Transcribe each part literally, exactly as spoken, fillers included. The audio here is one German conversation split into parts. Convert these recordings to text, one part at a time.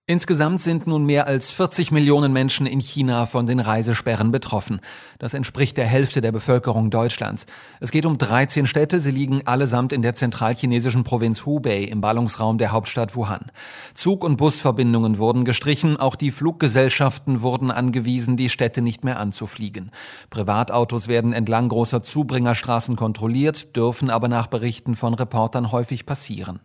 Insgesamt sind nun mehr als vierzig Millionen Menschen in China von den Reisesperren betroffen. Das entspricht der Hälfte der Bevölkerung Deutschlands. Es geht um dreizehn Städte, sie liegen allesamt in der zentralchinesischen Provinz Hubei im Ballungsraum der Hauptstadt Wuhan. Zug- und Busverbindungen wurden gestrichen, auch die Fluggesellschaften wurden angewiesen, die Städte nicht mehr anzufliegen. Privatautos werden entlang großer Zubringerstraßen kontrolliert, dürfen aber nach Berichten von Reportern häufig passieren.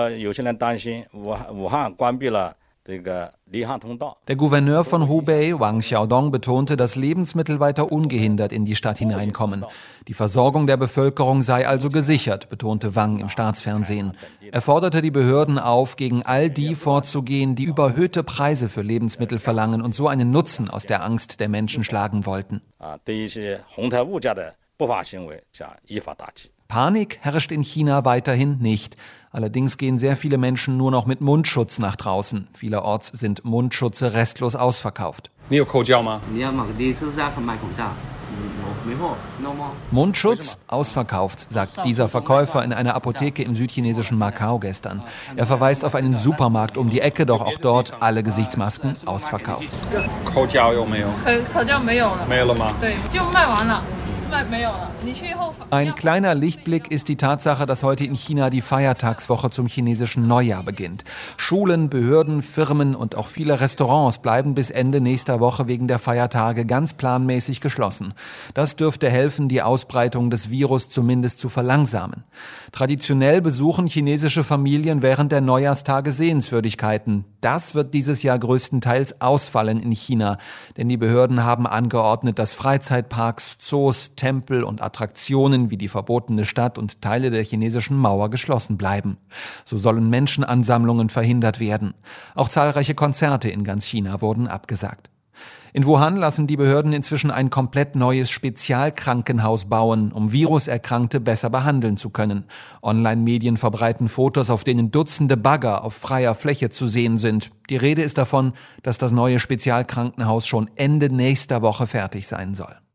Der Gouverneur von Hubei, Wang Xiaodong, betonte, dass Lebensmittel weiter ungehindert in die Stadt hineinkommen. Die Versorgung der Bevölkerung sei also gesichert, betonte Wang im Staatsfernsehen. Er forderte die Behörden auf, gegen all die vorzugehen, die überhöhte Preise für Lebensmittel verlangen und so einen Nutzen aus der Angst der Menschen schlagen wollten. Panik herrscht in China weiterhin nicht. Allerdings gehen sehr viele Menschen nur noch mit Mundschutz nach draußen. Vielerorts sind Mundschutze restlos ausverkauft. Mundschutz ausverkauft, sagt dieser Verkäufer in einer Apotheke im südchinesischen Macau gestern. Er verweist auf einen Supermarkt um die Ecke, doch auch dort alle Gesichtsmasken ausverkauft. Ein kleiner Lichtblick ist die Tatsache, dass heute in China die Feiertagswoche zum chinesischen Neujahr beginnt. Schulen, Behörden, Firmen und auch viele Restaurants bleiben bis Ende nächster Woche wegen der Feiertage ganz planmäßig geschlossen. Das dürfte helfen, die Ausbreitung des Virus zumindest zu verlangsamen. Traditionell besuchen chinesische Familien während der Neujahrstage Sehenswürdigkeiten. Das wird dieses Jahr größtenteils ausfallen in China, denn die Behörden haben angeordnet, dass Freizeitparks, Zoos, Tempel und Attraktionen wie die verbotene Stadt und Teile der chinesischen Mauer geschlossen bleiben. So sollen Menschenansammlungen verhindert werden. Auch zahlreiche Konzerte in ganz China wurden abgesagt. In Wuhan lassen die Behörden inzwischen ein komplett neues Spezialkrankenhaus bauen, um Viruserkrankte besser behandeln zu können. Online-Medien verbreiten Fotos, auf denen Dutzende Bagger auf freier Fläche zu sehen sind. Die Rede ist davon, dass das neue Spezialkrankenhaus schon Ende nächster Woche fertig sein soll.